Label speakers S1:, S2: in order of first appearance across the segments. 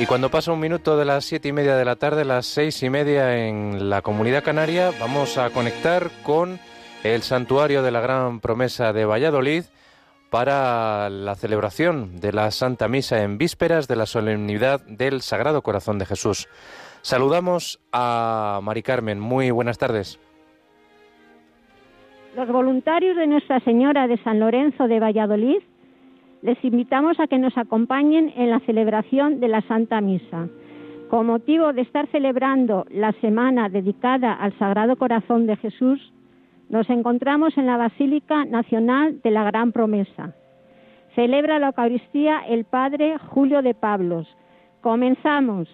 S1: Y cuando pasa un minuto de las 7:30 de la tarde, las 6:30 en la Comunidad Canaria, vamos a conectar con el Santuario de la Gran Promesa de Valladolid para la celebración de la Santa Misa en vísperas de la solemnidad del Sagrado Corazón de Jesús. Saludamos a Mari Carmen. Muy buenas tardes.
S2: Los voluntarios de Nuestra Señora de San Lorenzo de Valladolid les invitamos a que nos acompañen en la celebración de la Santa Misa. Con motivo de estar celebrando la semana dedicada al Sagrado Corazón de Jesús, nos encontramos en la Basílica Nacional de la Gran Promesa. Celebra la Eucaristía el Padre Julio de Pablos. Comenzamos.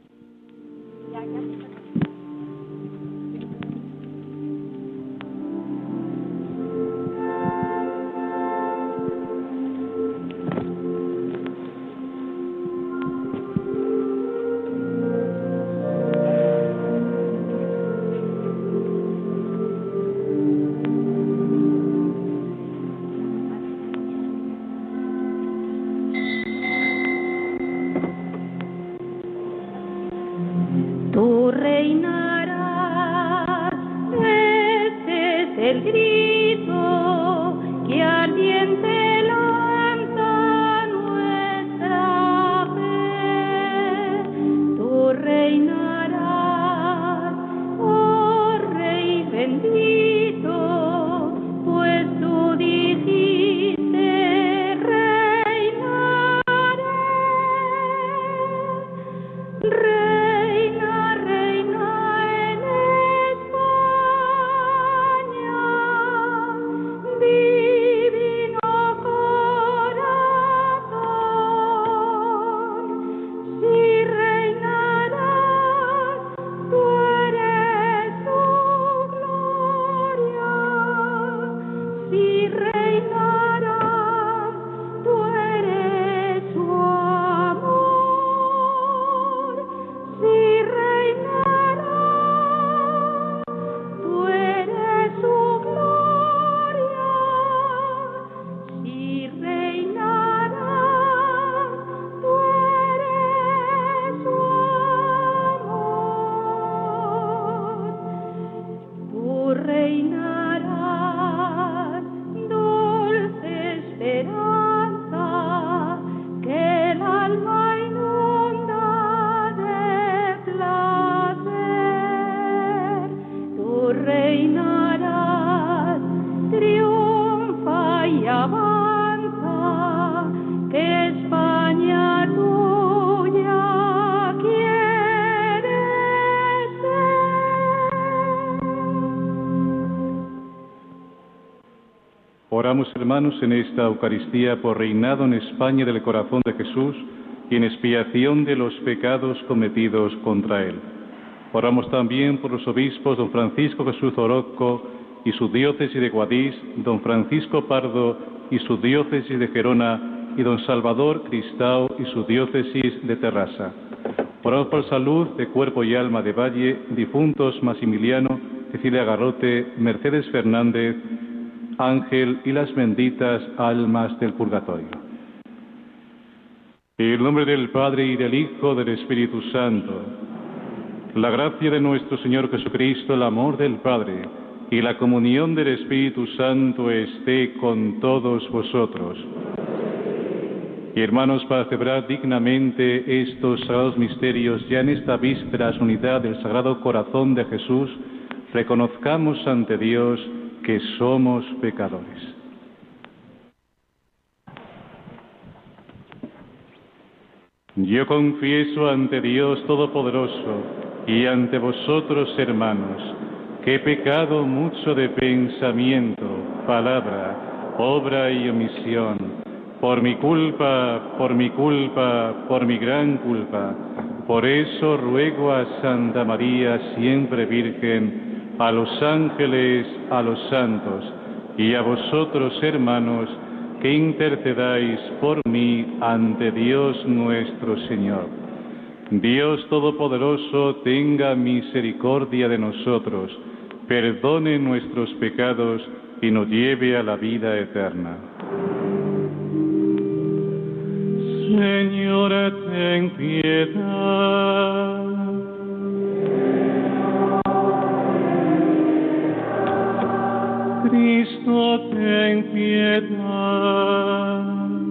S3: Oramos, hermanos, en esta Eucaristía por reinado en España del corazón de Jesús y en expiación de los pecados cometidos contra él. Oramos también por los obispos don Francisco Jesús Orozco y su diócesis de Guadix, don Francisco Pardo y su diócesis de Gerona y don Salvador Cristao y su diócesis de Terrassa. Oramos por salud de cuerpo y alma de Valle, difuntos Maximiliano, Cecilia Garrote, Mercedes Fernández, Ángel y las benditas almas del purgatorio. En el nombre del Padre y del Hijo, del Espíritu Santo, la gracia de nuestro Señor Jesucristo, el amor del Padre y la comunión del Espíritu Santo esté con todos vosotros. Y hermanos, para celebrar dignamente estos sagrados misterios, ya en esta víspera unidad del Sagrado Corazón de Jesús, reconozcamos ante Dios que somos pecadores. Yo confieso ante Dios Todopoderoso y ante vosotros, hermanos, que he pecado mucho de pensamiento, palabra, obra y omisión, por mi culpa, por mi gran culpa. Por eso ruego a Santa María, siempre Virgen, a los ángeles, a los santos, y a vosotros, hermanos, que intercedáis por mí ante Dios nuestro Señor. Dios Todopoderoso tenga misericordia de nosotros, perdone nuestros pecados y nos lleve a la vida eterna. Señor, ten piedad. Cristo, ten piedad.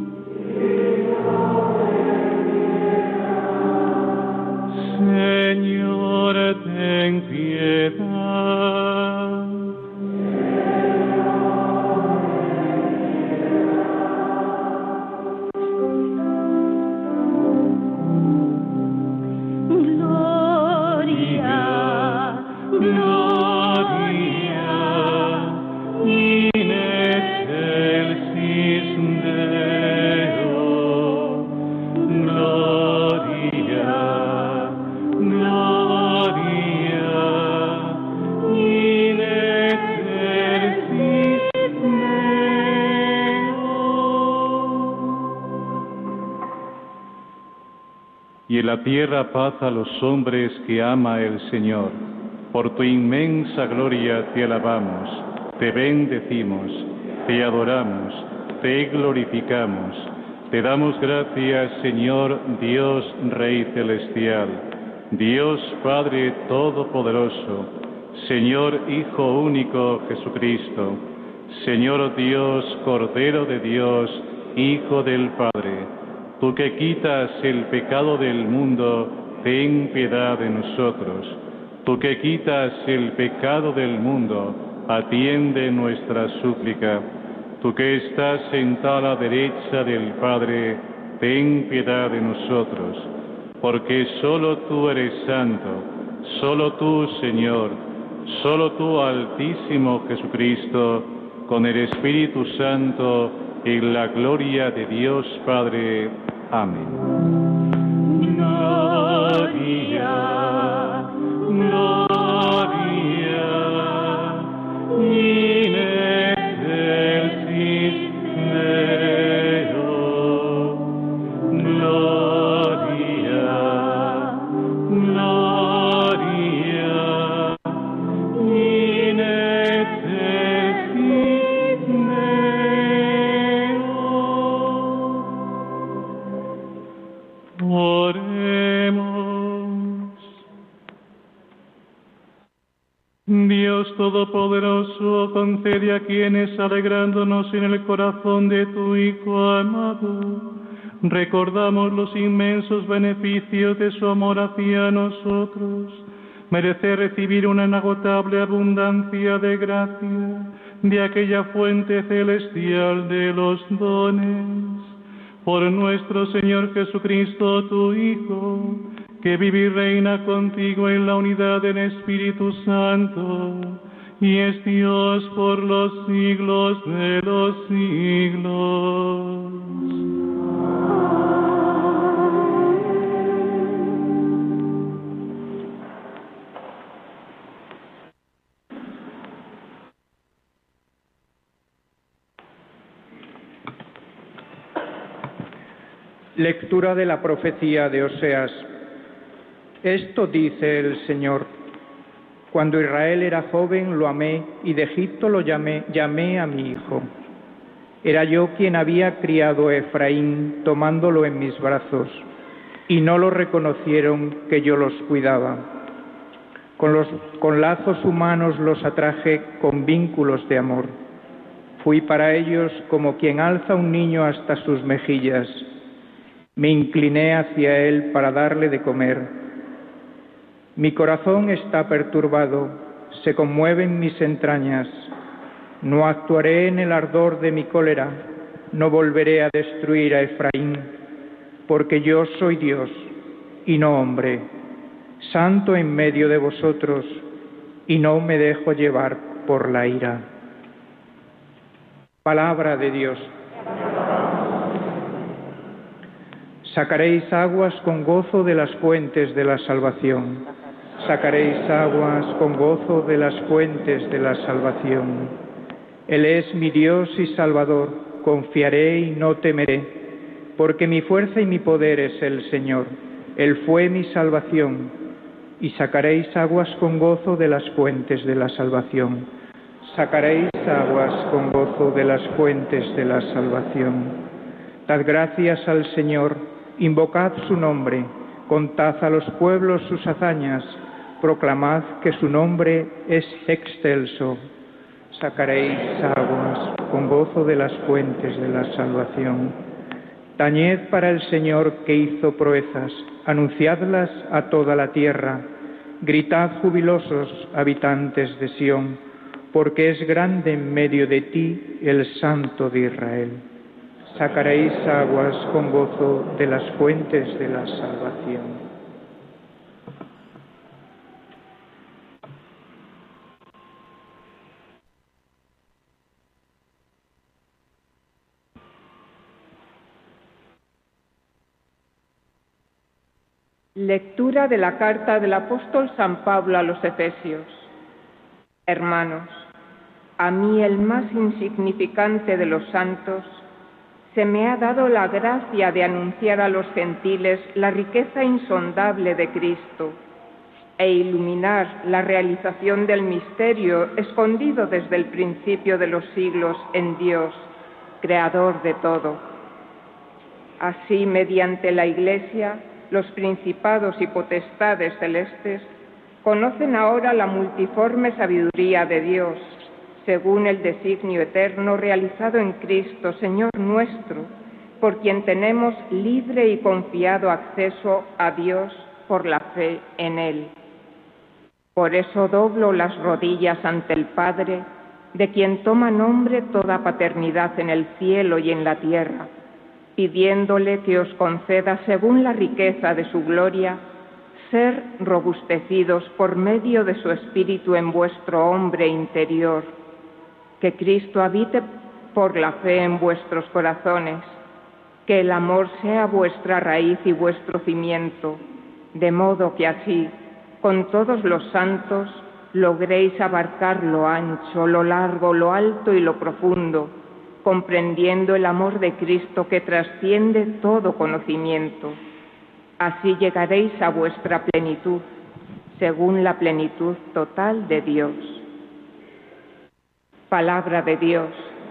S3: Señor, ten piedad. Y en la tierra paz a los hombres que ama el Señor. Por tu inmensa gloria te alabamos, te bendecimos, te adoramos, te glorificamos. Te damos gracias, Señor Dios Rey Celestial, Dios Padre Todopoderoso, Señor Hijo Único Jesucristo, Señor Dios, Cordero de Dios, Hijo del Padre. Tú que quitas el pecado del mundo, ten piedad de nosotros. Tú que quitas el pecado del mundo, atiende nuestra súplica. Tú que estás sentada a la derecha del Padre, ten piedad de nosotros. Porque solo tú eres santo, solo tú, Señor, solo tú, Altísimo Jesucristo, con el Espíritu Santo, en la gloria de Dios Padre. Amén. Gloria, gloria, in excelsis Deo. Gloria, gloria, in excelsis Deo. Oremos. Dios Todopoderoso, concede a quienes, alegrándonos en el corazón de tu Hijo amado, recordamos los inmensos beneficios de su amor hacia nosotros, merecer recibir una inagotable abundancia de gracia de aquella fuente celestial de los dones. Por nuestro Señor Jesucristo, tu Hijo, que vive y reina contigo en la unidad del Espíritu Santo, y es Dios por los siglos de los siglos.
S4: Lectura de la profecía de Oseas. Esto dice el Señor: Cuando Israel era joven lo amé, y de Egipto lo llamé a mi hijo. Era yo quien había criado a Efraín, tomándolo en mis brazos, y no lo reconocieron que yo los cuidaba. Con lazos humanos los atraje, con vínculos de amor. Fui para ellos como quien alza un niño hasta sus mejillas. Me incliné hacia él para darle de comer. Mi corazón está perturbado, se conmueven mis entrañas. No actuaré en el ardor de mi cólera, no volveré a destruir a Efraín, porque yo soy Dios y no hombre, santo en medio de vosotros, y no me dejo llevar por la ira. Palabra de Dios. Sacaréis aguas con gozo de las fuentes de la salvación. Sacaréis aguas con gozo de las fuentes de la salvación. Él es mi Dios y Salvador, confiaré y no temeré, porque mi fuerza y mi poder es el Señor. Él fue mi salvación, y sacaréis aguas con gozo de las fuentes de la salvación. Sacaréis aguas con gozo de las fuentes de la salvación. Dad gracias al Señor, invocad su nombre, contad a los pueblos sus hazañas, proclamad que su nombre es excelso. Sacaréis aguas con gozo de las fuentes de la salvación. Tañed para el Señor que hizo proezas, anunciadlas a toda la tierra. Gritad jubilosos, habitantes de Sión, porque es grande en medio de ti el Santo de Israel. Sacaréis aguas con gozo de las fuentes de la salvación.
S5: Lectura de la carta del apóstol San Pablo a los Efesios. Hermanos, a mí, el más insignificante de los santos, se me ha dado la gracia de anunciar a los gentiles la riqueza insondable de Cristo e iluminar la realización del misterio escondido desde el principio de los siglos en Dios, creador de todo. Así, mediante la Iglesia, los principados y potestades celestes conocen ahora la multiforme sabiduría de Dios, según el designio eterno realizado en Cristo, Señor nuestro, por quien tenemos libre y confiado acceso a Dios por la fe en Él. Por eso doblo las rodillas ante el Padre, de quien toma nombre toda paternidad en el cielo y en la tierra, pidiéndole que os conceda, según la riqueza de su gloria, ser robustecidos por medio de su Espíritu en vuestro hombre interior, que Cristo habite por la fe en vuestros corazones, que el amor sea vuestra raíz y vuestro cimiento, de modo que así, con todos los santos, logréis abarcar lo ancho, lo largo, lo alto y lo profundo, comprendiendo el amor de Cristo que trasciende todo conocimiento. Así llegaréis a vuestra plenitud, según la plenitud total de Dios. Palabra de Dios.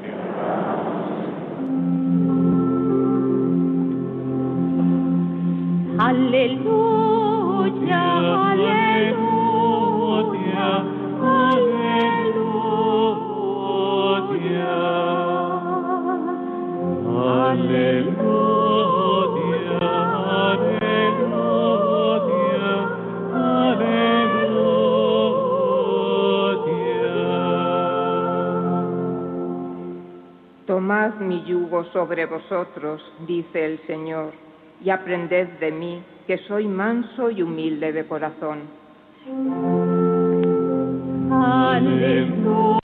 S6: Aleluya, aleluya, aleluya, aleluya,
S5: Tomad mi yugo sobre vosotros, dice el Señor, y aprended de mí, que soy manso y humilde de corazón.
S6: aleluya,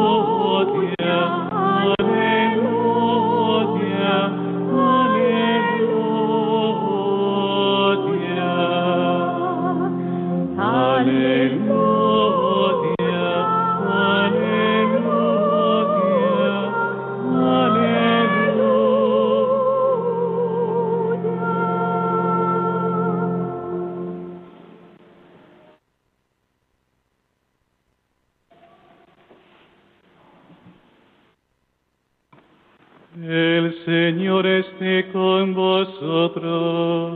S6: aleluya, aleluya, aleluya.
S3: El Señor esté con vosotros.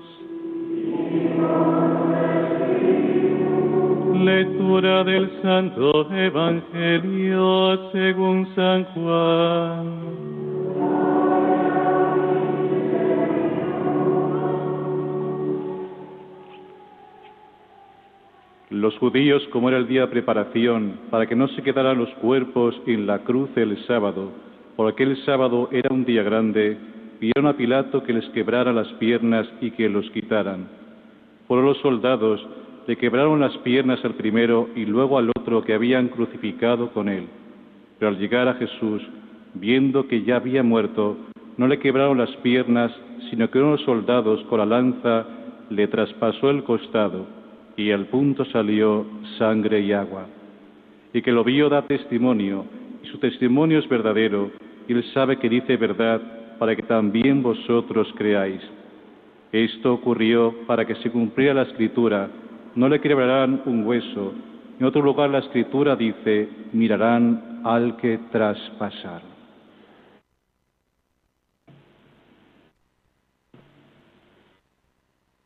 S3: Lectura del Santo Evangelio según San Juan. Los judíos, como era el día de preparación, para que no se quedaran los cuerpos en la cruz el sábado, porque el sábado era un día grande, pidieron a Pilato que les quebrara las piernas y que los quitaran. Fueron los soldados, le quebraron las piernas al primero y luego al otro que habían crucificado con él. Pero al llegar a Jesús, viendo que ya había muerto, no le quebraron las piernas, sino que uno de los soldados con la lanza le traspasó el costado, y al punto salió sangre y agua. Y que lo vio da testimonio, y su testimonio es verdadero, y él sabe que dice verdad, para que también vosotros creáis. Esto ocurrió para que se cumpliera la Escritura: no le quebrarán un hueso. En otro lugar la Escritura dice: mirarán al que traspasaron.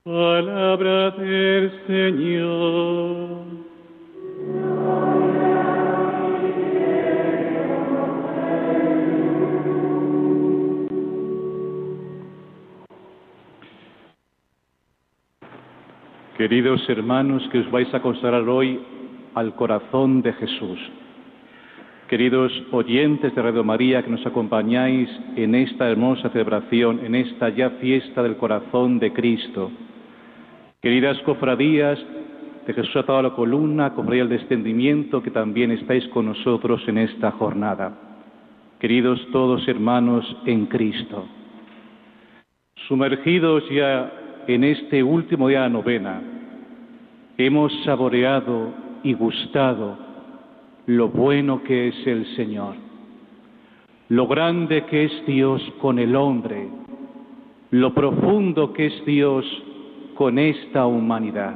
S3: Palabra del Señor. Queridos hermanos que os vais a consagrar hoy al corazón de Jesús, queridos oyentes de Radio María que nos acompañáis en esta hermosa celebración, en esta ya fiesta del corazón de Cristo, queridas cofradías de Jesús atado a la columna, cofradía del descendimiento que también estáis con nosotros en esta jornada, queridos todos hermanos en Cristo, sumergidos ya en este último día de la novena, hemos saboreado y gustado lo bueno que es el Señor, lo grande que es Dios con el hombre, lo profundo que es Dios con esta humanidad.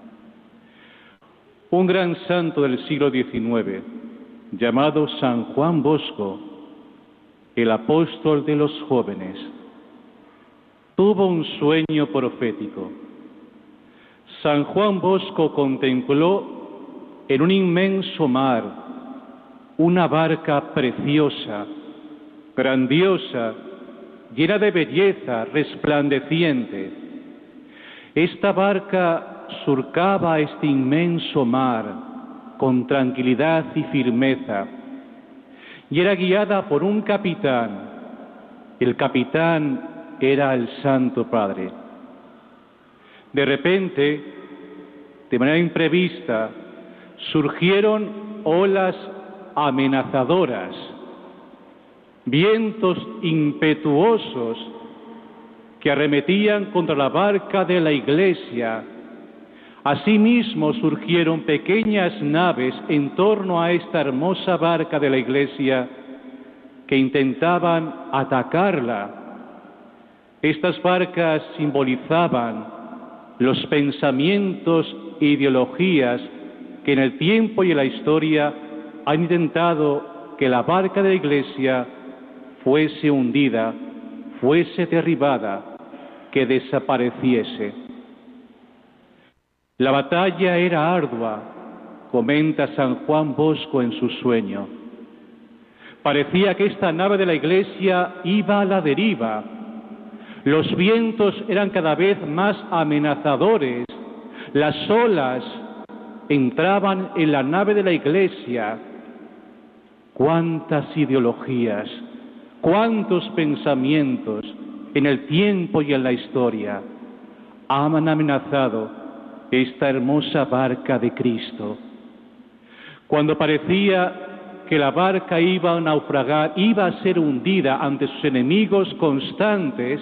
S3: Un gran santo del siglo XIX, llamado San Juan Bosco, el apóstol de los jóvenes, tuvo un sueño profético. San Juan Bosco contempló en un inmenso mar una barca preciosa, grandiosa, llena de belleza, resplandeciente. Esta barca surcaba este inmenso mar con tranquilidad y firmeza y era guiada por un capitán. El capitán era el Santo Padre. De repente, de manera imprevista, surgieron olas amenazadoras, vientos impetuosos que arremetían contra la barca de la Iglesia. Asimismo surgieron pequeñas naves en torno a esta hermosa barca de la Iglesia que intentaban atacarla. Estas barcas simbolizaban los pensamientos e ideologías que en el tiempo y en la historia han intentado que la barca de la Iglesia fuese hundida, fuese derribada, que desapareciese. La batalla era ardua, comenta San Juan Bosco en su sueño. Parecía que esta nave de la Iglesia iba a la deriva. Los vientos eran cada vez más amenazadores. Las olas entraban en la nave de la Iglesia. Cuántas ideologías, cuántos pensamientos en el tiempo y en la historia han amenazado esta hermosa barca de Cristo. Cuando parecía que la barca iba a naufragar, iba a ser hundida ante sus enemigos constantes,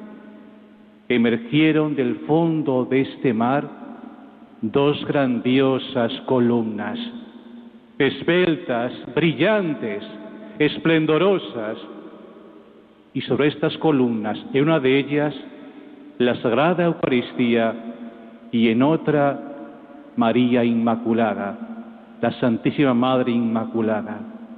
S3: emergieron del fondo de este mar dos grandiosas columnas, esbeltas, brillantes, esplendorosas, y sobre estas columnas, en una de ellas, la Sagrada Eucaristía y en otra, María Inmaculada, la Santísima Madre Inmaculada.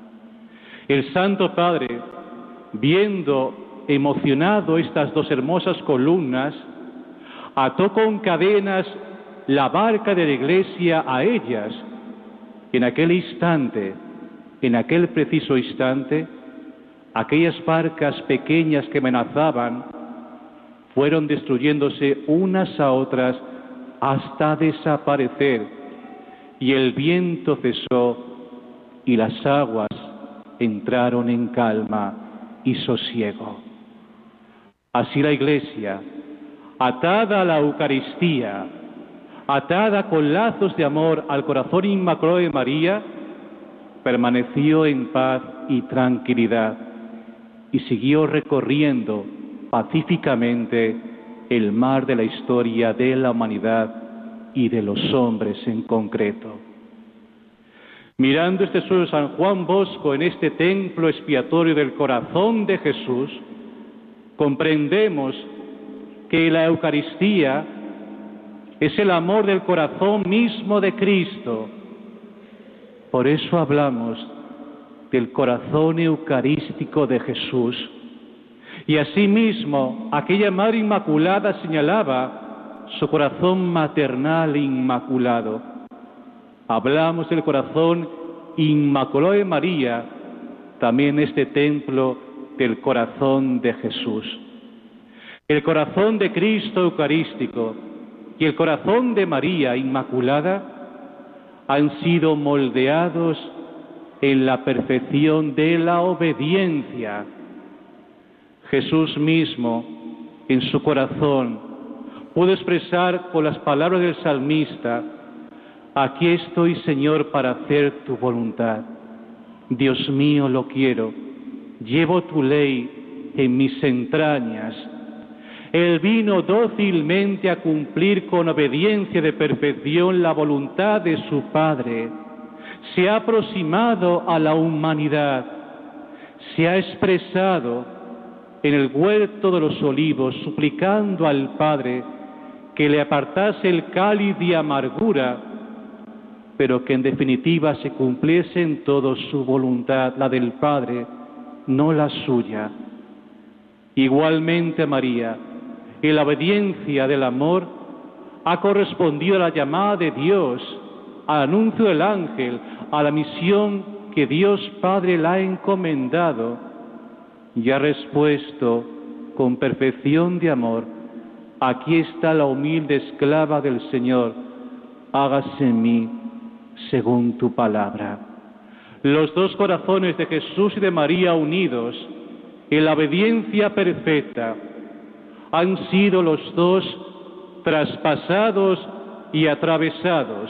S3: El Santo Padre, viendo emocionado estas dos hermosas columnas, ató con cadenas la barca de la Iglesia a ellas. En aquel instante, en aquel preciso instante, aquellas barcas pequeñas que amenazaban fueron destruyéndose unas a otras hasta desaparecer, y el viento cesó y las aguas entraron en calma y sosiego. Así la Iglesia, atada a la Eucaristía, atada con lazos de amor al corazón inmaculado de María, permaneció en paz y tranquilidad y siguió recorriendo pacíficamente el mar de la historia de la humanidad y de los hombres en concreto. Mirando este sueño de San Juan Bosco en este templo expiatorio del corazón de Jesús, comprendemos que la Eucaristía es el amor del corazón mismo de Cristo. Por eso hablamos del corazón eucarístico de Jesús. Y asimismo, aquella Madre Inmaculada señalaba su corazón maternal e inmaculado. Hablamos del corazón inmaculado de María, también este templo del corazón de Jesús. El corazón de Cristo Eucarístico y el corazón de María Inmaculada han sido moldeados en la perfección de la obediencia. Jesús mismo, en su corazón, pudo expresar con las palabras del salmista: aquí estoy, Señor, para hacer tu voluntad. Dios mío, lo quiero. Llevo tu ley en mis entrañas. Él vino dócilmente a cumplir con obediencia de perfección la voluntad de su Padre. Se ha aproximado a la humanidad. Se ha expresado en el huerto de los olivos, suplicando al Padre que le apartase el cáliz de amargura, pero que en definitiva se cumpliese en todo su voluntad, la del Padre, no la suya. Igualmente María, en la obediencia del amor, ha correspondido a la llamada de Dios, al anuncio del ángel, a la misión que Dios Padre le ha encomendado, y ha respuesto con perfección de amor: aquí está la humilde esclava del Señor, hágase en mí según tu palabra. Los dos corazones de Jesús y de María unidos en la obediencia perfecta han sido los dos traspasados y atravesados.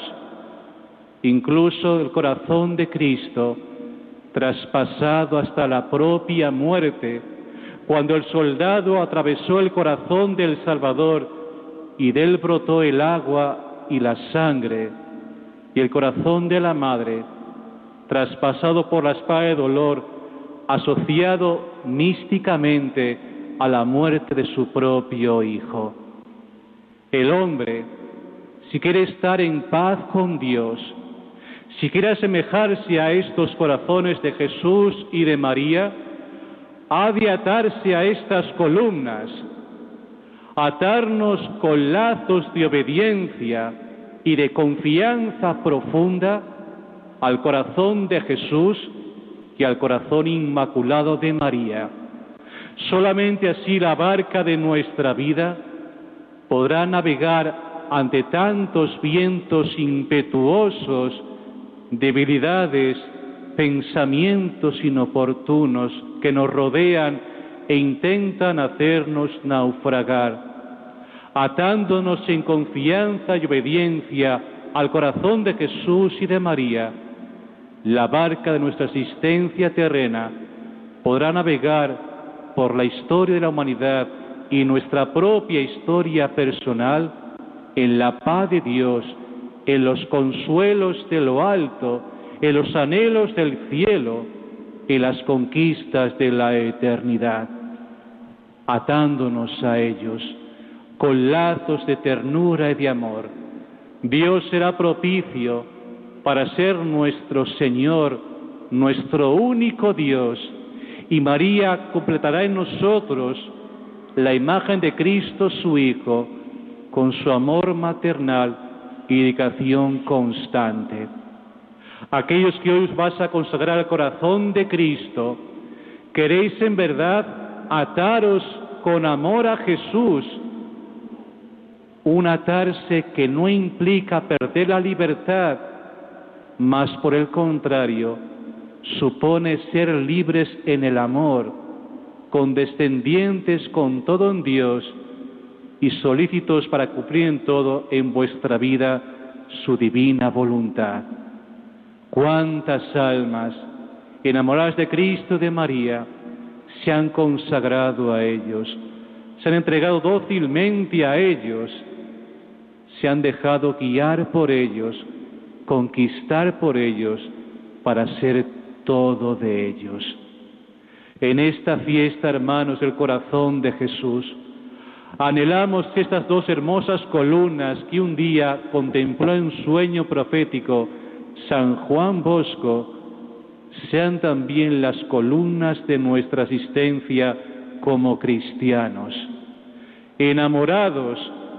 S3: Incluso el corazón de Cristo, traspasado hasta la propia muerte, cuando el soldado atravesó el corazón del Salvador y de él brotó el agua y la sangre, y el corazón de la Madre, traspasado por la espada de dolor, asociado místicamente a la muerte de su propio Hijo. El hombre, si quiere estar en paz con Dios, si quiere asemejarse a estos corazones de Jesús y de María, ha de atarse a estas columnas, atarnos con lazos de obediencia y de confianza profunda al corazón de Jesús y al corazón inmaculado de María. Solamente así la barca de nuestra vida podrá navegar ante tantos vientos impetuosos, debilidades, pensamientos inoportunos que nos rodean e intentan hacernos naufragar. Atándonos en confianza y obediencia al corazón de Jesús y de María, la barca de nuestra existencia terrena podrá navegar por la historia de la humanidad y nuestra propia historia personal en la paz de Dios, en los consuelos de lo alto, en los anhelos del cielo, en las conquistas de la eternidad. Atándonos a ellos con lazos de ternura y de amor, Dios será propicio para ser nuestro Señor, nuestro único Dios, y María completará en nosotros la imagen de Cristo su Hijo, con su amor maternal y dedicación constante. Aquellos que hoy os vais a consagrar al corazón de Cristo, queréis en verdad ataros con amor a Jesús, un atarse que no implica perder la libertad, mas por el contrario, supone ser libres en el amor, condescendientes con todo en Dios y solícitos para cumplir en todo en vuestra vida su divina voluntad. Cuántas almas enamoradas de Cristo y de María se han consagrado a ellos, se han entregado dócilmente a ellos, se han dejado guiar por ellos, conquistar por ellos, para ser todo de ellos. En esta fiesta, hermanos del corazón de Jesús, anhelamos que estas dos hermosas columnas que un día contempló en sueño profético San Juan Bosco sean también las columnas de nuestra existencia como cristianos, enamorados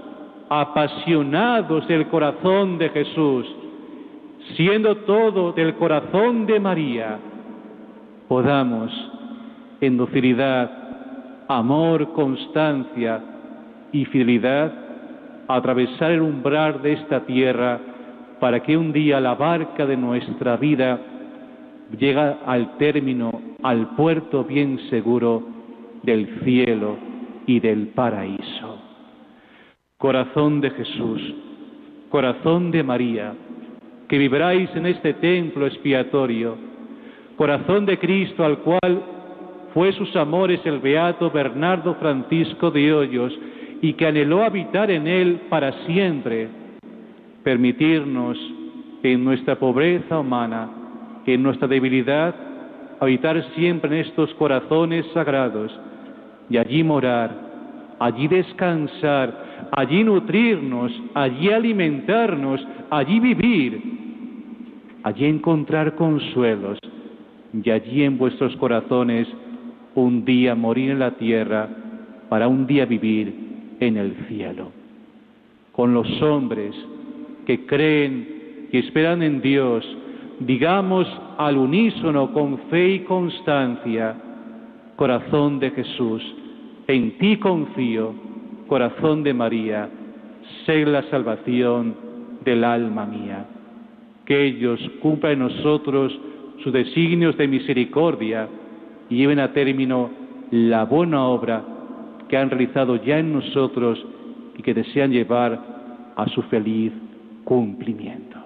S3: apasionados del corazón de Jesús, siendo todo del corazón de María, podamos en docilidad, amor, constancia y fidelidad atravesar el umbral de esta tierra para que un día la barca de nuestra vida llegue al término, al puerto bien seguro del cielo y del paraíso. Corazón de Jesús, corazón de María, que vibráis en este templo expiatorio, corazón de Cristo al cual fue sus amores el beato Bernardo Francisco de Hoyos y que anheló habitar en él para siempre, permitirnos en nuestra pobreza humana, en nuestra debilidad, habitar siempre en estos corazones sagrados y allí morar, allí descansar, allí nutrirnos, allí alimentarnos, allí vivir, allí encontrar consuelos y allí en vuestros corazones un día morir en la tierra para un día vivir en el cielo. Con los hombres que creen y esperan en Dios, digamos al unísono con fe y constancia: corazón de Jesús, en ti confío, corazón de María, sé la salvación del alma mía. Que ellos cumplan en nosotros sus designios de misericordia y lleven a término la buena obra que han realizado ya en nosotros y que desean llevar a su feliz cumplimiento.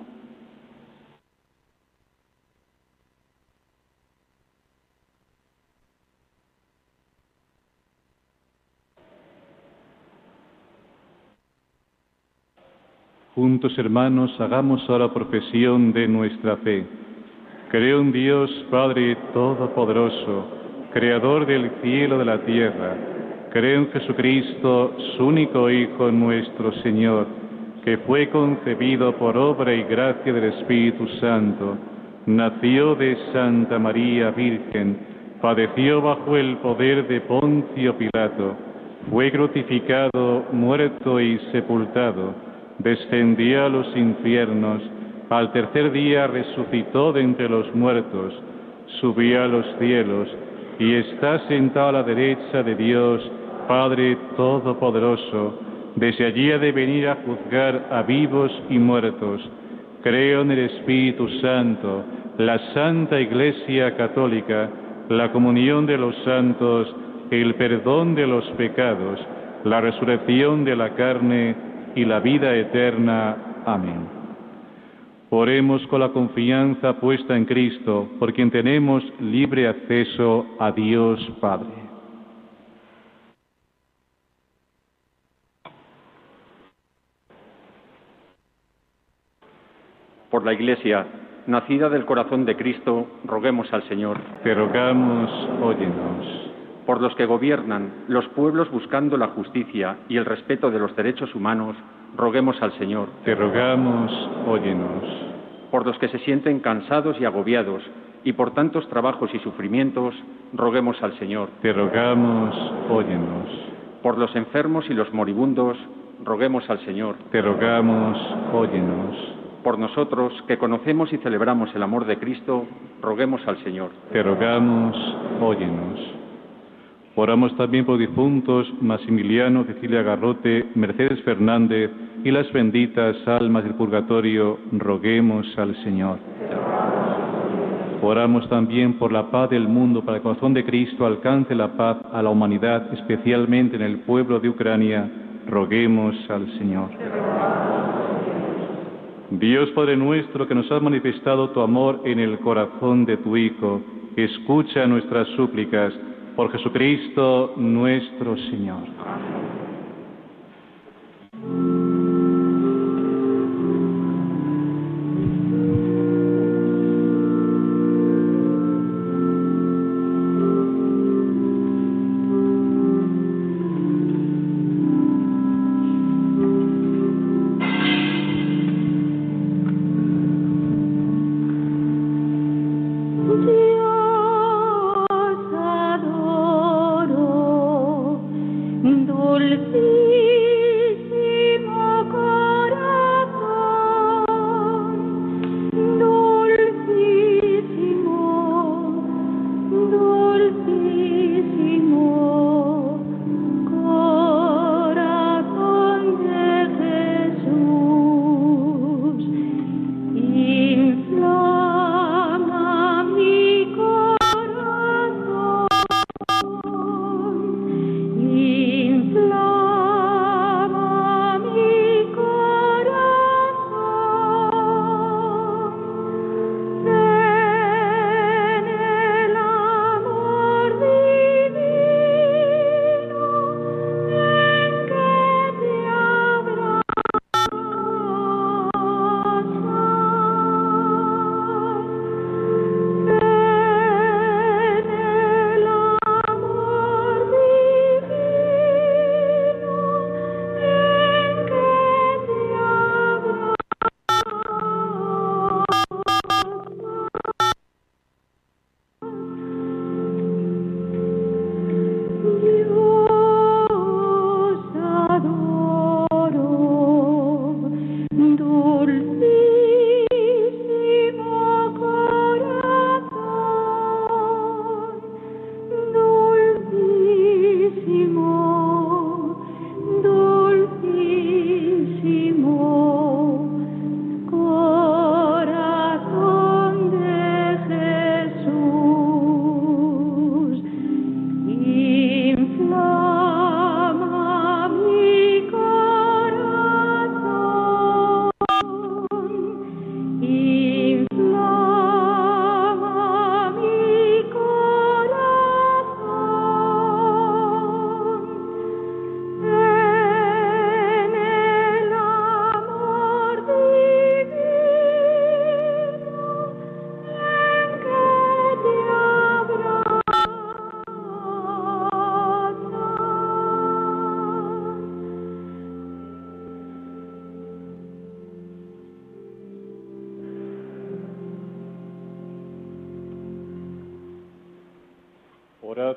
S3: Juntos, hermanos, hagamos ahora profesión de nuestra fe. Creo en Dios Padre Todopoderoso, Creador del cielo y de la tierra. Creo en Jesucristo, su único Hijo, nuestro Señor, que fue concebido por obra y gracia del Espíritu Santo. Nació de Santa María Virgen, padeció bajo el poder de Poncio Pilato, fue crucificado, muerto y sepultado, descendió a los infiernos, al tercer día resucitó de entre los muertos, subió a los cielos y está sentado a la derecha de Dios, Padre Todopoderoso. Desde allí ha de venir a juzgar a vivos y muertos. Creo en el Espíritu Santo, la Santa Iglesia Católica, la comunión de los santos, el perdón de los pecados, la resurrección de la carne y la vida eterna. Amén. Oremos con la confianza puesta en Cristo, por quien tenemos libre acceso a Dios Padre.
S7: Por la Iglesia, nacida del corazón de Cristo, roguemos al Señor.
S3: Te rogamos, óyenos.
S7: Por los que gobiernan los pueblos buscando la justicia y el respeto de los derechos humanos, roguemos al Señor.
S3: Te rogamos, óyenos.
S7: Por los que se sienten cansados y agobiados, y por tantos trabajos y sufrimientos, roguemos al Señor.
S3: Te rogamos, óyenos.
S7: Por los enfermos y los moribundos, roguemos al Señor.
S3: Te rogamos, óyenos.
S7: Por nosotros, que conocemos y celebramos el amor de Cristo, roguemos al Señor.
S3: Te rogamos, óyenos. Oramos también por difuntos Maximiliano, Cecilia Garrote, Mercedes Fernández y las benditas almas del purgatorio, roguemos al Señor. Oramos también por la paz del mundo, para que el corazón de Cristo alcance la paz a la humanidad, especialmente en el pueblo de Ucrania, roguemos al Señor. Dios Padre nuestro, que nos has manifestado tu amor en el corazón de tu Hijo, escucha nuestras súplicas por Jesucristo nuestro Señor.
S6: Dios adoro, dulce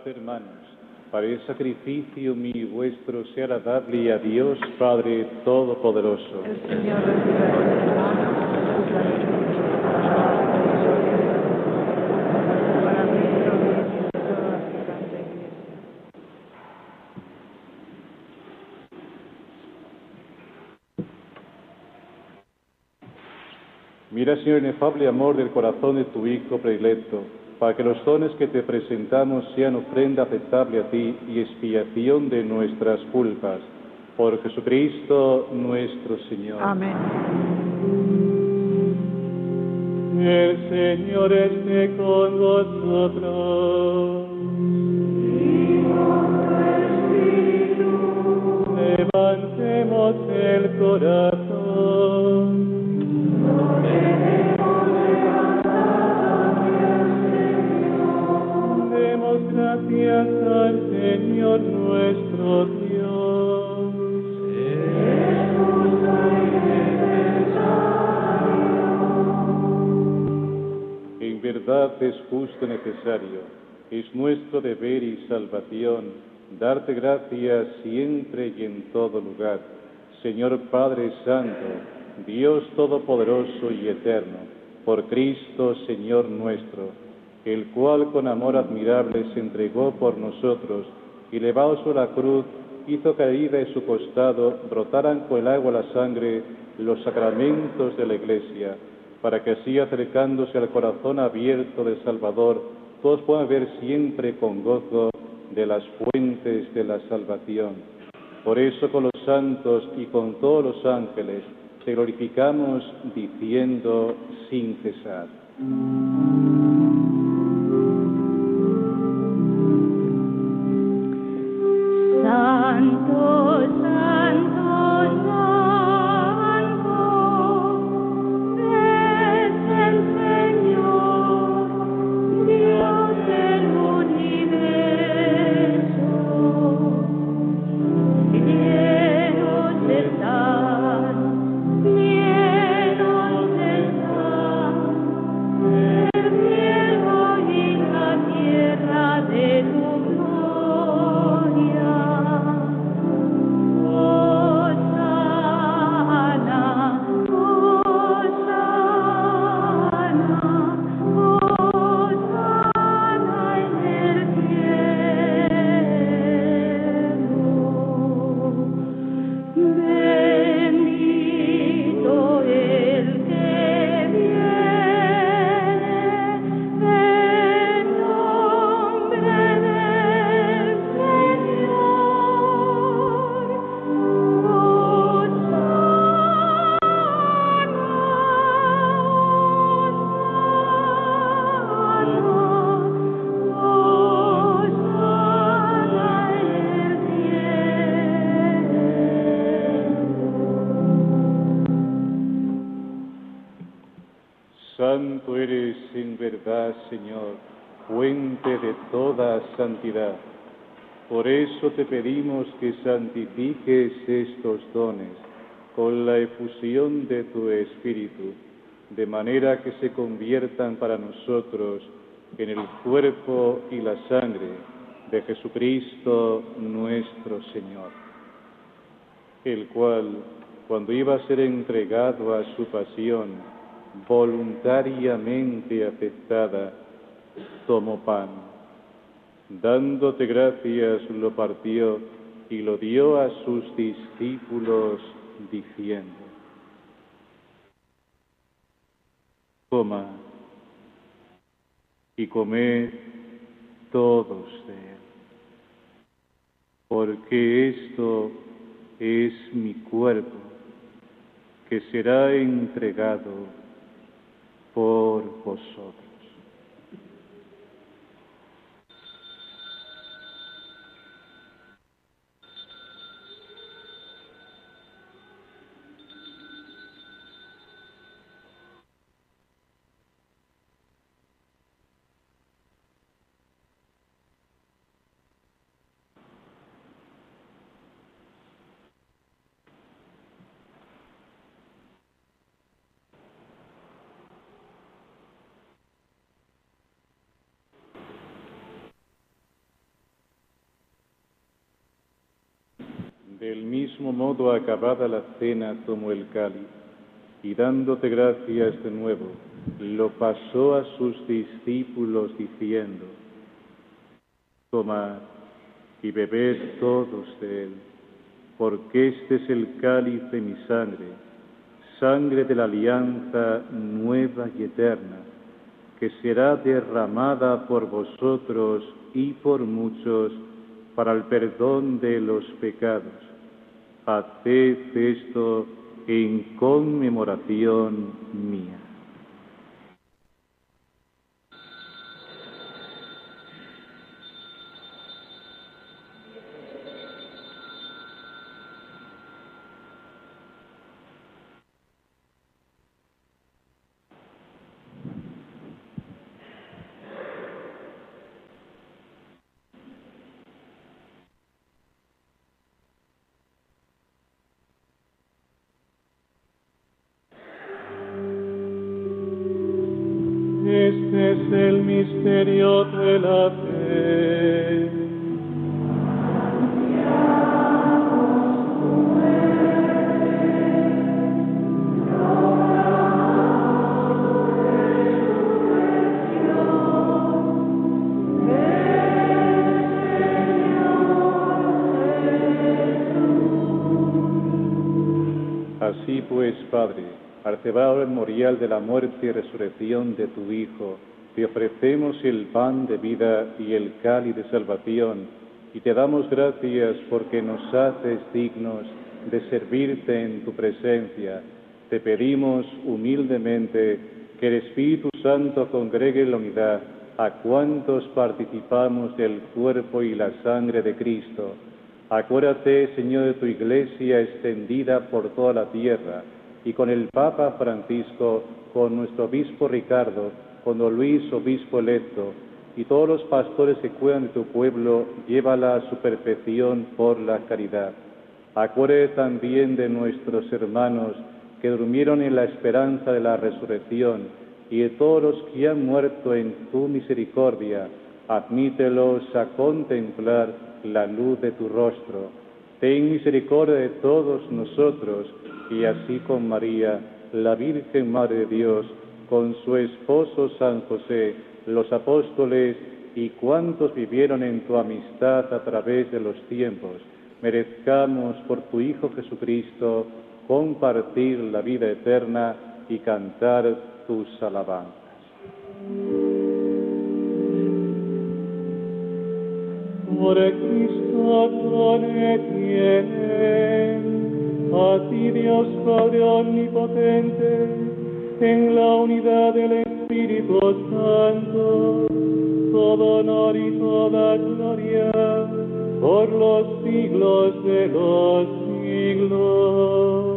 S3: hermanos, para el sacrificio mío y vuestro sea agradable a Dios Padre Todopoderoso.
S6: El Señor reciba de tus manos para nuestro bien y de toda su santa Iglesia.
S3: Mira, Señor, el inefable amor del corazón de tu Hijo predilecto, para que los dones que te presentamos sean ofrenda aceptable a ti y expiación de nuestras culpas. Por Jesucristo nuestro Señor.
S6: Amén.
S8: El Señor esté con vosotros.
S6: Y con tu espíritu.
S8: Levantemos el corazón. Demos gracias al Señor nuestro Dios.
S6: Es justo y necesario.
S3: En verdad es justo y necesario, es nuestro deber y salvación, darte gracias siempre y en todo lugar, Señor Padre Santo, Dios Todopoderoso y Eterno, por Cristo Señor nuestro, el cual con amor admirable se entregó por nosotros y elevado sobre la cruz, hizo que herida en su costado brotaran con el agua la sangre los sacramentos de la Iglesia, para que así acercándose al corazón abierto del Salvador, todos puedan ver siempre con gozo de las fuentes de la salvación. Por eso con los santos y con todos los ángeles te glorificamos diciendo sin cesar.
S6: Santo, santo, santo, es el Señor, Dios del universo. Llenos están, el cielo y la tierra de tu gloria. Hosana, Hosana, Hosana en el cielo. Bendito el que viene en nombre del Señor.
S3: Santo eres en verdad, Señor, fuente de toda santidad. Por eso te pedimos que santifiques estos dones con la efusión de tu Espíritu, de manera que se conviertan para nosotros en el cuerpo y la sangre de Jesucristo nuestro Señor, el cual, cuando iba a ser entregado a su pasión, voluntariamente aceptada, tomó pan. Dándote gracias, lo partió y lo dio a sus discípulos, diciendo: Coma y comed todos de él, porque esto es mi cuerpo, que será entregado por vosotros. Del mismo modo, acabada la cena, tomó el cáliz, y dándote gracias de nuevo, lo pasó a sus discípulos, diciendo: Tomad y bebed todos de él, porque este es el cáliz de mi sangre, sangre de la alianza nueva y eterna, que será derramada por vosotros y por muchos para el perdón de los pecados. Haced esto en conmemoración mía.
S8: Este es el misterio de la fe.
S3: Así pues, Padre, al celebrar el memorial de la muerte y resurrección de tu Hijo, te ofrecemos el pan de vida y el cáliz de salvación, y te damos gracias porque nos haces dignos de servirte en tu presencia. Te pedimos humildemente que el Espíritu Santo congregue en la unidad a cuantos participamos del cuerpo y la sangre de Cristo. Acuérdate, Señor, de tu Iglesia extendida por toda la tierra, y con el Papa Francisco, con nuestro obispo Ricardo, con don Luis, obispo electo, y todos los pastores que cuidan de tu pueblo, llévala a su perfección por la caridad. Acuérdate también de nuestros hermanos que durmieron en la esperanza de la resurrección, y de todos los que han muerto en tu misericordia. Admítelos a contemplar la luz de tu rostro. Ten misericordia de todos nosotros, y así con María, la Virgen Madre de Dios, con su esposo San José, los apóstoles y cuantos vivieron en tu amistad a través de los tiempos, merezcamos por tu Hijo Jesucristo compartir la vida eterna y cantar tus alabanzas.
S8: Por Cristo tiene, a ti Dios Padre Omnipotente, en la unidad del Espíritu Santo, todo honor y toda gloria, por los siglos de los siglos.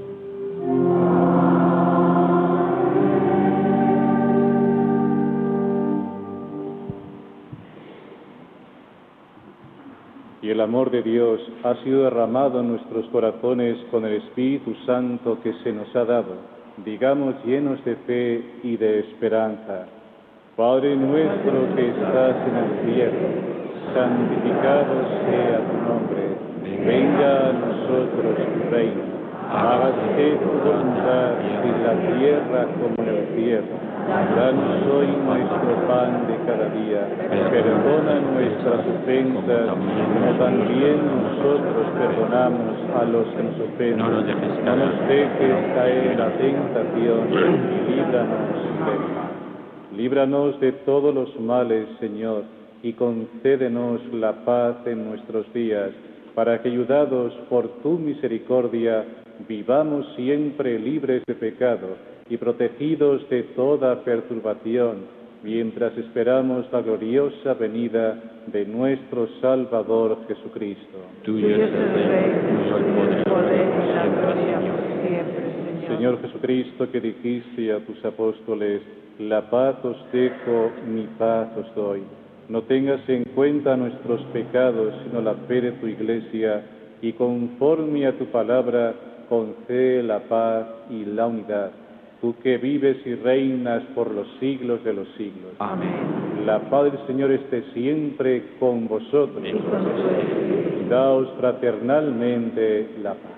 S3: Y el amor de Dios ha sido derramado en nuestros corazones con el Espíritu Santo que se nos ha dado. Digamos llenos de fe y de esperanza: Padre nuestro que estás en el cielo, santificado sea tu nombre. Venga a nosotros tu reino. Hágase tu voluntad en la tierra como en el cielo. Danos hoy nuestro pan de cada día. Perdona nuestras ofensas, como también nosotros perdonamos a los que nos ofenden. No nos dejes caer en la tentación y líbranos del mal. Líbranos de todos los males, Señor, y concédenos la paz en nuestros días, para que, ayudados por tu misericordia, vivamos siempre libres de pecado y protegidos de toda perturbación, mientras esperamos la gloriosa venida de nuestro Salvador Jesucristo.
S6: Tuyo es el reino, el poder y la gloria por siempre,
S3: Señor Jesucristo, que dijiste a tus apóstoles: la paz os dejo, mi paz os doy. No tengas en cuenta nuestros pecados, sino la fe de tu Iglesia, y conforme a tu palabra, concede la paz y la unidad. Tú que vives y reinas por los siglos de los siglos.
S6: Amén.
S3: La paz del Señor esté siempre con vosotros. Daos fraternalmente la paz.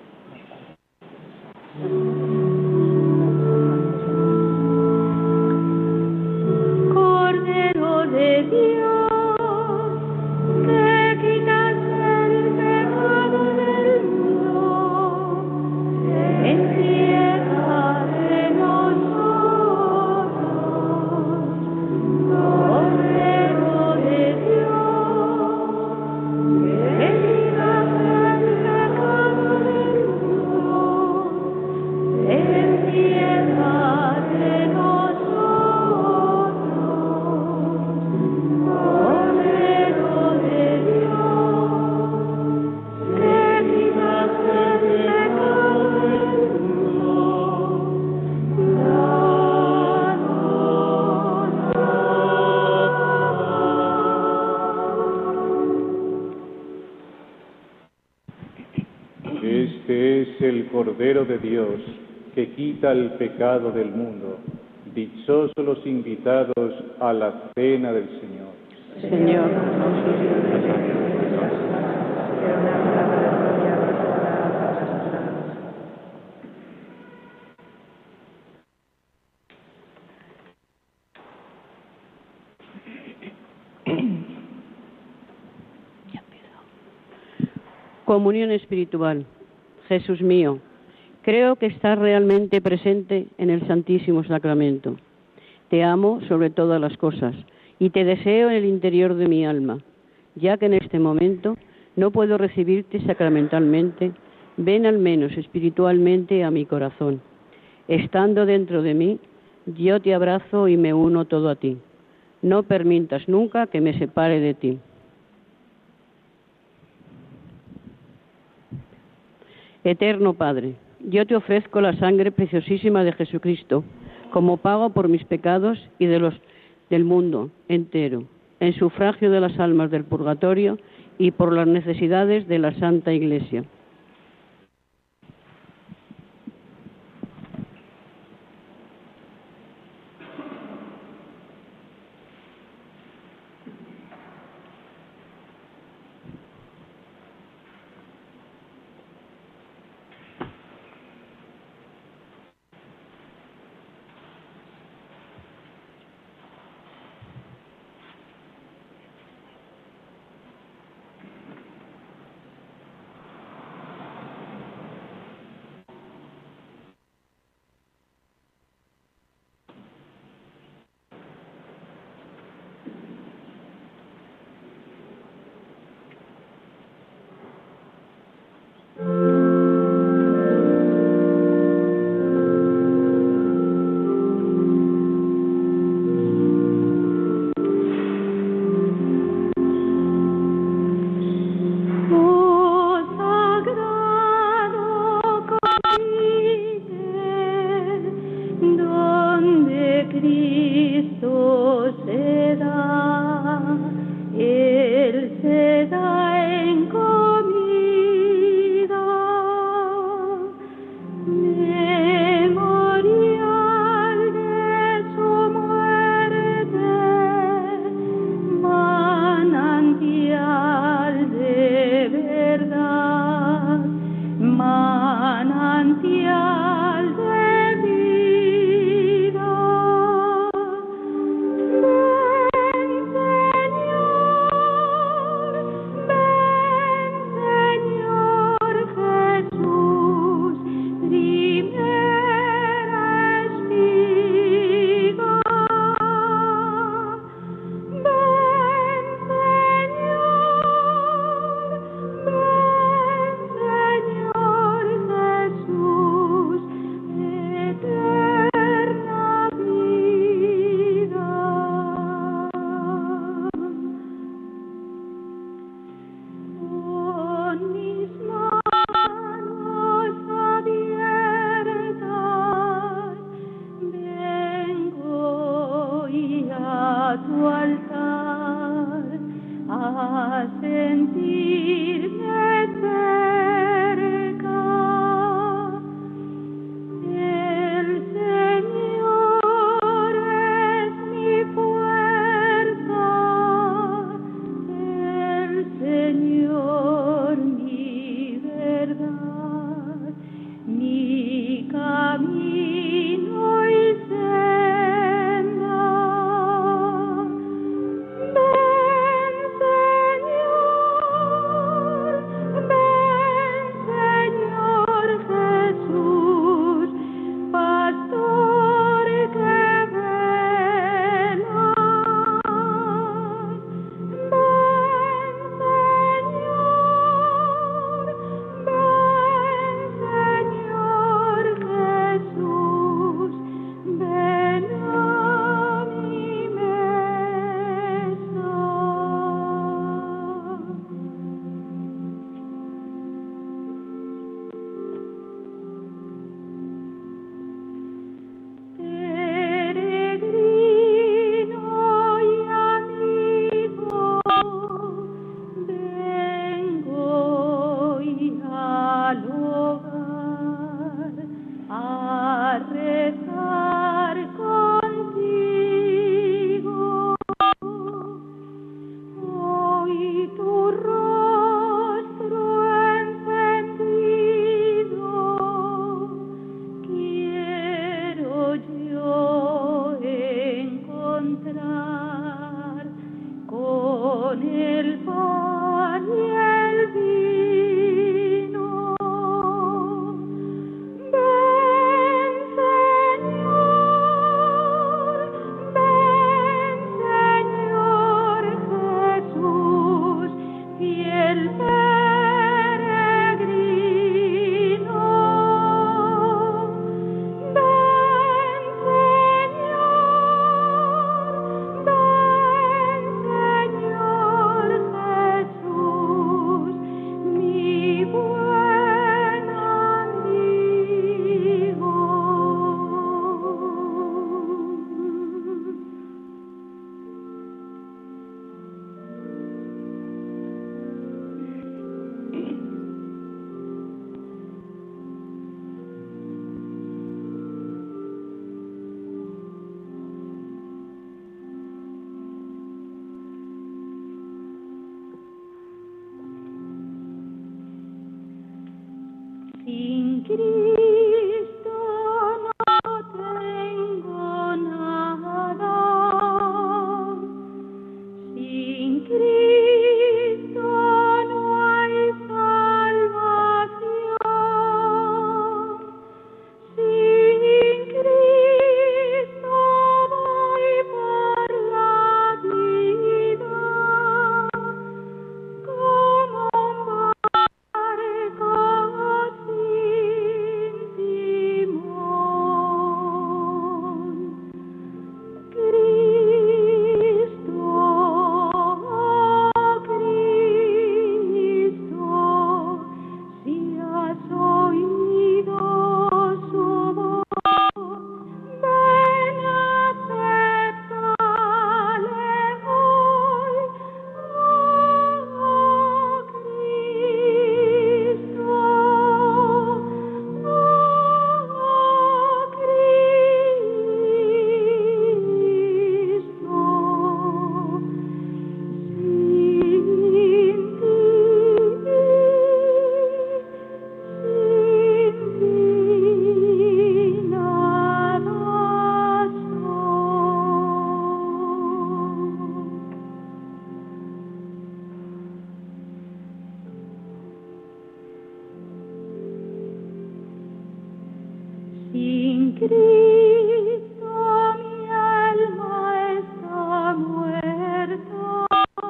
S6: Cordero de Dios, que quitas el pecado del mundo, encierra de nosotros. Cordero de Dios, que quitas el pecado del mundo, encierra de nosotros. Cordero de Dios, que quitas el pecado del mundo,
S3: Este es el Cordero de Dios, que quita el pecado del mundo. Dichosos los invitados a la cena del Señor.
S6: Señor,
S9: Comunión espiritual. Jesús mío, creo que estás realmente presente en el Santísimo Sacramento. Te amo sobre todas las cosas y te deseo en el interior de mi alma. Ya que en este momento no puedo recibirte sacramentalmente, ven al menos espiritualmente a mi corazón. Estando dentro de mí, yo te abrazo y me uno todo a ti. No permitas nunca que me separe de ti. Eterno Padre, yo te ofrezco la sangre preciosísima de Jesucristo como pago por mis pecados y de los del mundo entero, en sufragio de las almas del purgatorio y por las necesidades de la Santa Iglesia.
S10: Sin Cristo no tengo nada. Sin Cristo no hay salvación. Sin Cristo voy por la vida como un barco sin timón. Cristo, si has oído su voz, ven a aceptarle hoy, oh Cristo, oh Cristo. Sin Cristo mi alma está muerta.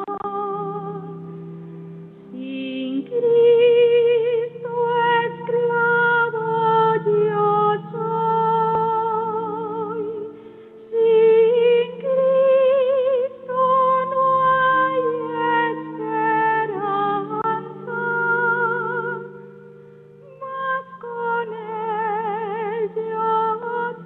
S10: Sin Cristo esclavo yo soy. Sin Cristo no hay esperanza. Mas con Él yo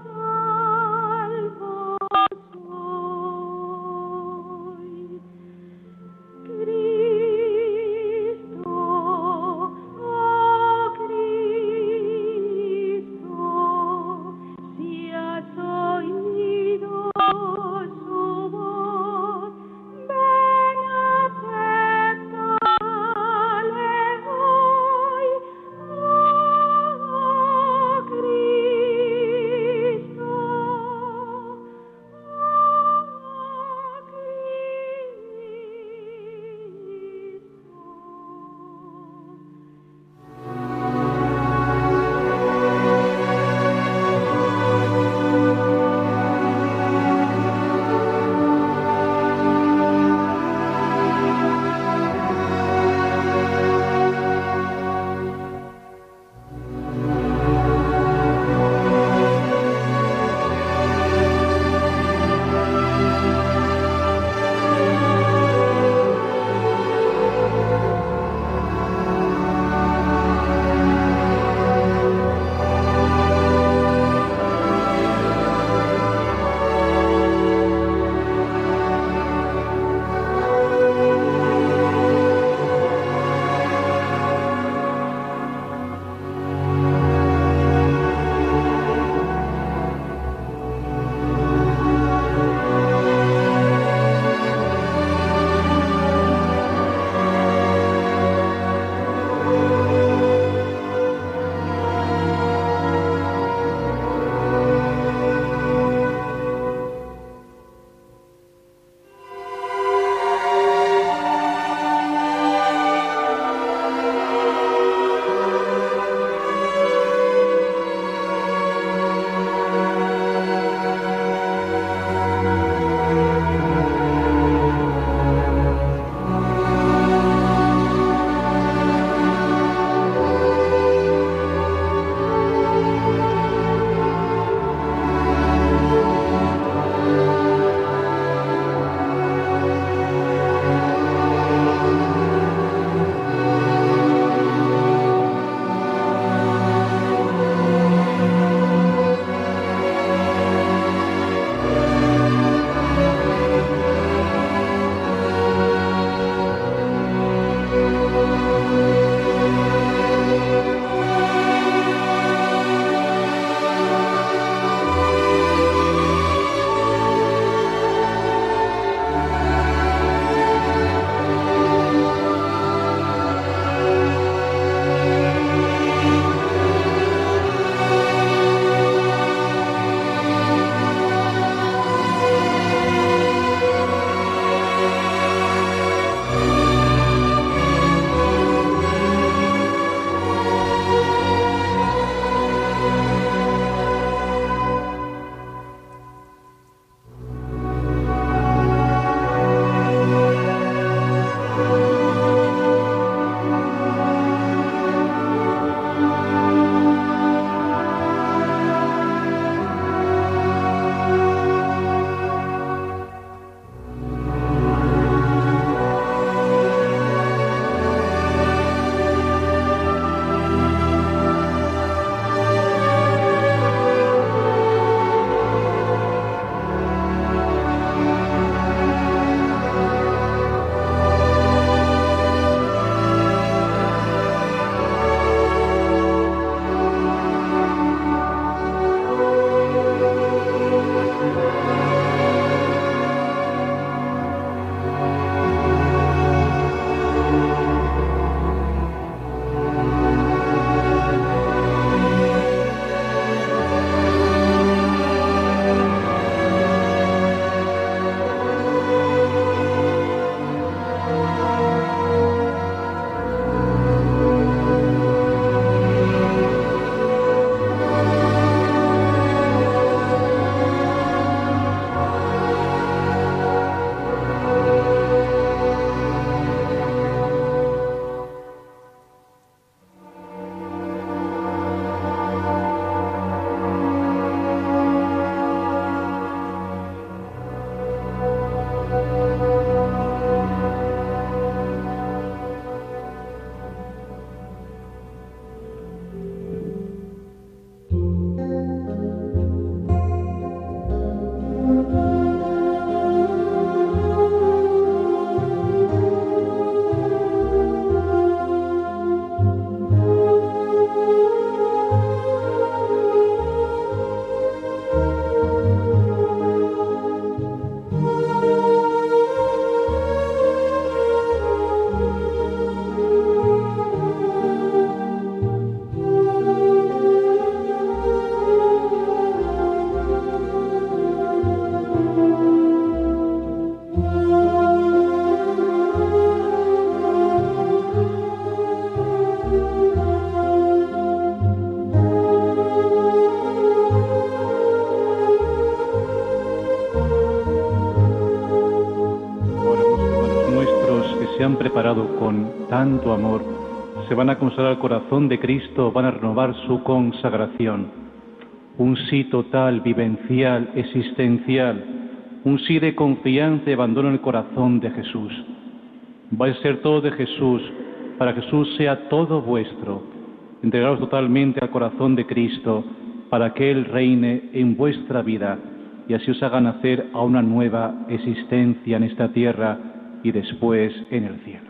S3: consagrado con tanto amor, se van a consagrar al corazón de Cristo, van a renovar su consagración. Un sí total, vivencial, existencial, un sí de confianza y abandono en el corazón de Jesús. Vais a ser todo de Jesús, para que Jesús sea todo vuestro. Entregaros totalmente al corazón de Cristo, para que Él reine en vuestra vida y así os haga nacer a una nueva existencia en esta tierra y después en el cielo.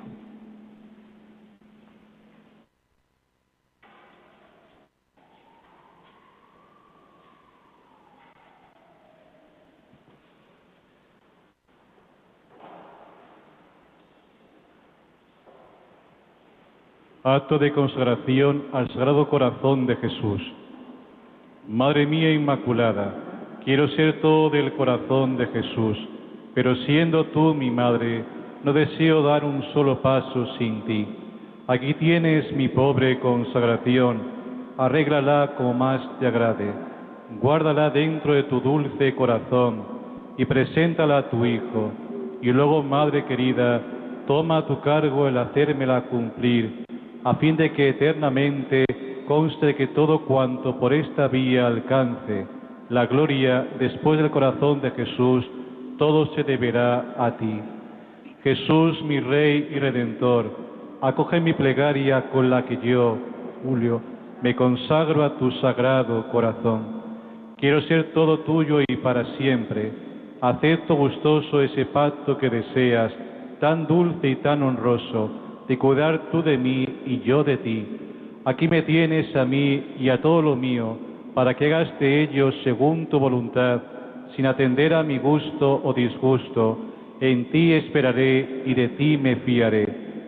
S3: Acto de consagración al Sagrado Corazón de Jesús. Madre mía Inmaculada, quiero ser todo del corazón de Jesús, pero siendo tú mi madre, no deseo dar un solo paso sin ti. Aquí tienes mi pobre consagración, arréglala como más te agrade. Guárdala dentro de tu dulce corazón y preséntala a tu Hijo. Y luego, Madre querida, toma a tu cargo el hacérmela cumplir, a fin de que eternamente conste que todo cuanto por esta vía alcance la gloria después del corazón de Jesús, todo se deberá a ti. Jesús, mi Rey y Redentor, acoge mi plegaria con la que yo, Julio, me consagro a tu sagrado corazón. Quiero ser todo tuyo y para siempre. Acepto gustoso ese pacto que deseas, tan dulce y tan honroso, de cuidar tú de mí y yo de ti. Aquí me tienes a mí y a todo lo mío, para que hagas de ellos según tu voluntad, sin atender a mi gusto o disgusto. En ti esperaré y de ti me fiaré.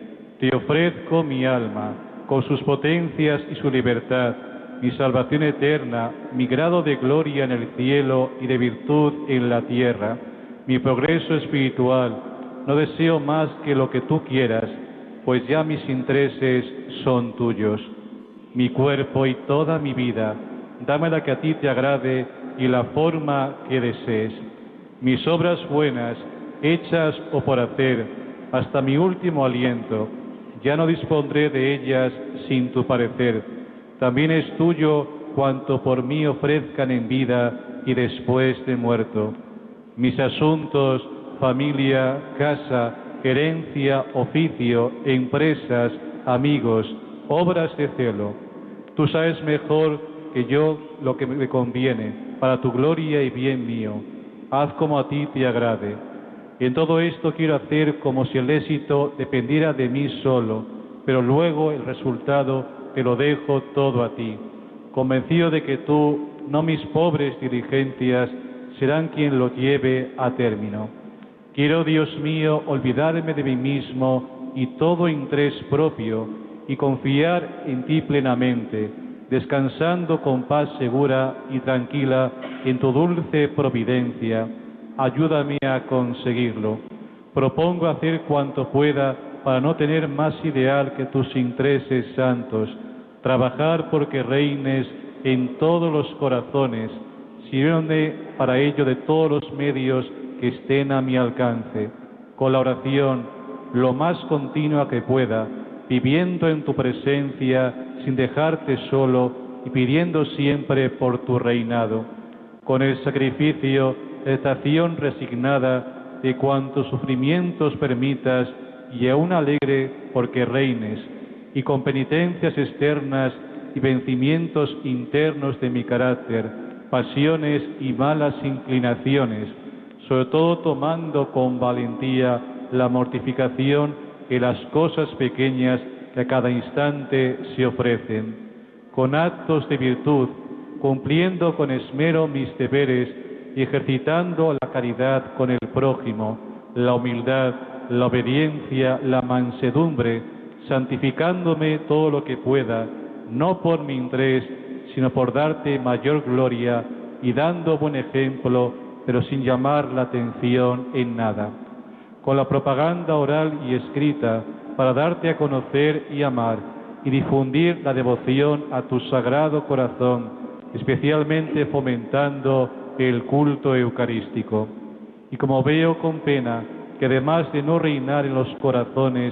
S3: Te ofrezco mi alma, con sus potencias y su libertad, mi salvación eterna, mi grado de gloria en el cielo y de virtud en la tierra, mi progreso espiritual. No deseo más que lo que tú quieras, pues ya mis intereses son tuyos. Mi cuerpo y toda mi vida, dame la que a ti te agrade y la forma que desees. Mis obras buenas, hechas o por hacer, hasta mi último aliento, ya no dispondré de ellas sin tu parecer. También es tuyo cuanto por mí ofrezcan en vida y después de muerto. Mis asuntos, familia, casa, herencia, oficio, empresas, amigos, obras de celo. Tú sabes mejor que yo lo que me conviene, para tu gloria y bien mío. Haz como a ti te agrade. En todo esto quiero hacer como si el éxito dependiera de mí solo, pero luego el resultado te lo dejo todo a ti, convencido de que tú, no mis pobres diligencias, serán quien lo lleve a término. Quiero, Dios mío, olvidarme de mí mismo y todo interés propio y confiar en ti plenamente, descansando con paz segura y tranquila en tu dulce providencia. Ayúdame a conseguirlo. Propongo hacer cuanto pueda para no tener más ideal que tus intereses santos, trabajar porque reines en todos los corazones, sirviéndome para ello de todos los medios que estén a mi alcance, con la oración lo más continua que pueda, viviendo en tu presencia sin dejarte solo y pidiendo siempre por tu reinado, con el sacrificio de estación resignada de cuantos sufrimientos permitas y aún alegre porque reines, y con penitencias externas y vencimientos internos de mi carácter, pasiones y malas inclinaciones, sobre todo tomando con valentía la mortificación y las cosas pequeñas que a cada instante se ofrecen, con actos de virtud, cumpliendo con esmero mis deberes y ejercitando la caridad con el prójimo, la humildad, la obediencia, la mansedumbre, santificándome todo lo que pueda, no por mi interés, sino por darte mayor gloria y dando buen ejemplo, pero sin llamar la atención en nada, con la propaganda oral y escrita para darte a conocer y amar y difundir la devoción a tu sagrado corazón, especialmente fomentando el culto eucarístico. Y como veo con pena que además de no reinar en los corazones,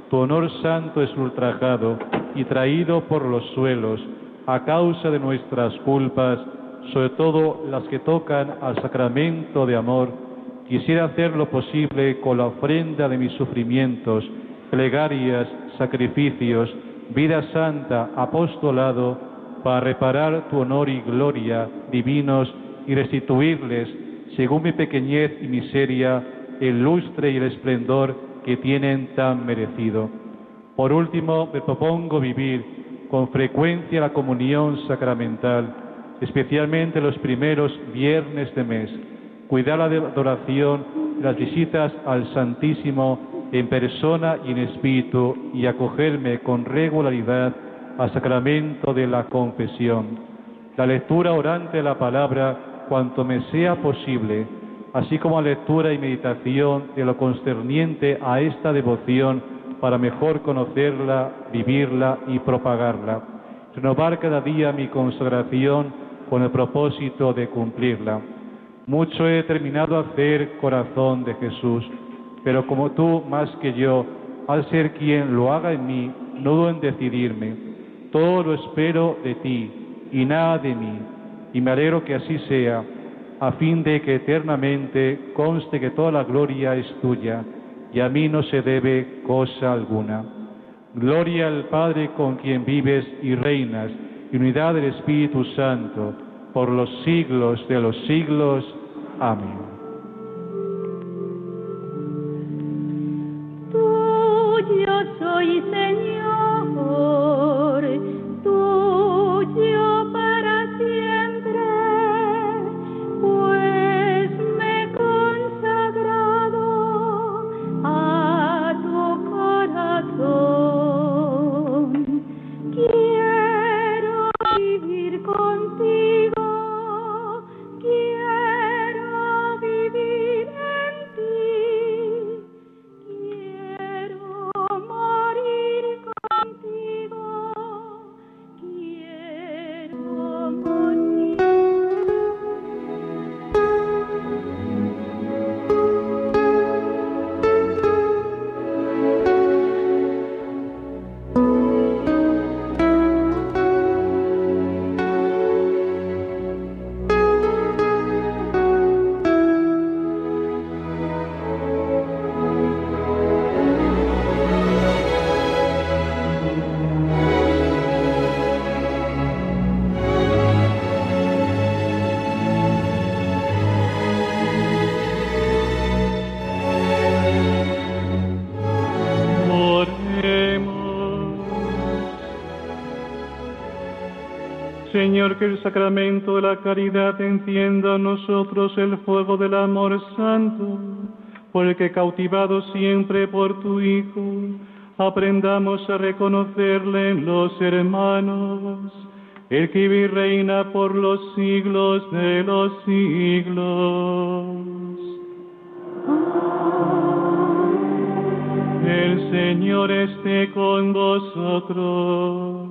S3: Tu honor santo es ultrajado y traído por los suelos a causa de nuestras culpas, sobre todo las que tocan al sacramento de amor. Quisiera hacer lo posible con la ofrenda de mis sufrimientos, plegarias, sacrificios, vida santa, apostolado, para reparar tu honor y gloria divinos y restituirles, según mi pequeñez y miseria, el lustre y el esplendor que tienen tan merecido. Por último, me propongo vivir con frecuencia la comunión sacramental, especialmente los primeros viernes de mes, cuidar la adoración, las visitas al Santísimo en persona y en espíritu, y acogerme con regularidad al sacramento de la confesión, la lectura orante de la palabra cuanto me sea posible, así como la lectura y meditación de lo concerniente a esta devoción para mejor conocerla, vivirla y propagarla. Renovar cada día mi consagración con el propósito de cumplirla. Mucho he determinado hacer, corazón de Jesús, pero como tú más que yo, al ser quien lo haga en mí, no dudo en decidirme. Todo lo espero de ti y nada de mí, y me alegro que así sea, a fin de que eternamente conste que toda la gloria es tuya, y a mí no se debe cosa alguna. Gloria al Padre con quien vives y reinas, y unidad del Espíritu Santo, por los siglos de los siglos. Amén.
S10: Tuyo soy, Señor, tuyo para siempre, pues me he consagrado a tu corazón. Quiero vivir contigo, quiero vivir en ti, quiero morir contigo, quiero morir.
S8: Señor, que el sacramento de la caridad encienda en nosotros el fuego del amor santo, por el que, cautivados siempre por tu Hijo, aprendamos a reconocerle en los hermanos, el que vive y reina por los siglos de los siglos. El Señor esté con vosotros.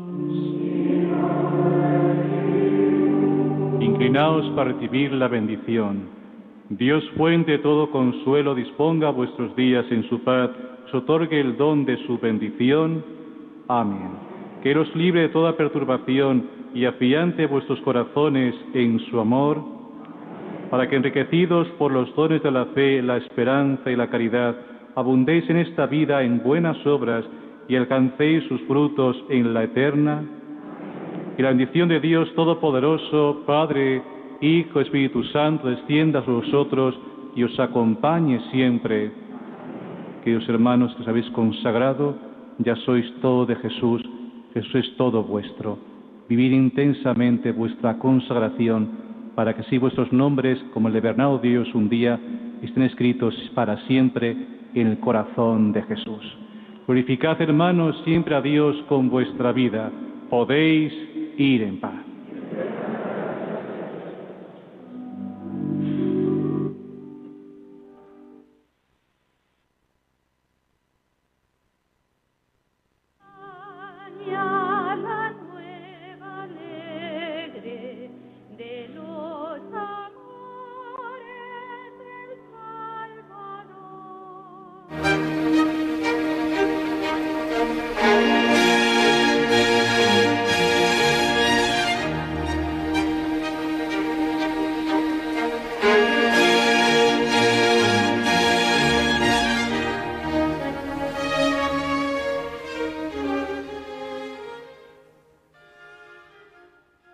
S3: Inclinaos para recibir la bendición. Dios, fuente de todo consuelo, disponga vuestros días en su paz, os otorgue el don de su bendición. Amén. Que os libre de toda perturbación y afiante vuestros corazones en su amor, para que, enriquecidos por los dones de la fe, la esperanza y la caridad, abundéis en esta vida en buenas obras y alcancéis sus frutos en la eterna. Que la bendición de Dios Todopoderoso, Padre, Hijo, Espíritu Santo, descienda sobre vosotros y os acompañe siempre. Queridos hermanos que os habéis consagrado, ya sois todo de Jesús, Jesús es todo vuestro. Vivid intensamente vuestra consagración, para que así vuestros nombres, como el de Bernardo Dios un día, estén escritos para siempre en el corazón de Jesús. Glorificad, hermanos, siempre a Dios con vuestra vida. Podéis ir en paz.